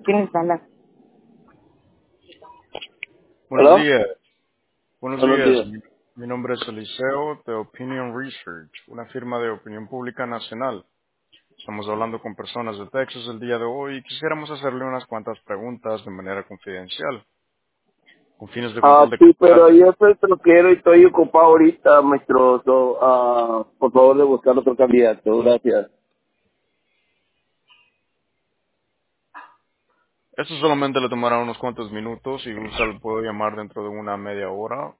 ¿Quién instala? Buenos ¿Hola? días, buenos Buenos días. días. Mi nombre es Eliseo de Opinion Research, una firma de opinión pública nacional. Estamos hablando con personas de Texas el día de hoy y quisiéramos hacerle unas cuantas preguntas de manera confidencial, con fines de Ah, control de sí, pero calidad. yo soy troquero y estoy ocupado ahorita, maestro. Por favor, de buscar otro candidato. Gracias. Esto solamente le tomará unos cuantos minutos y usted lo puede llamar dentro de una media hora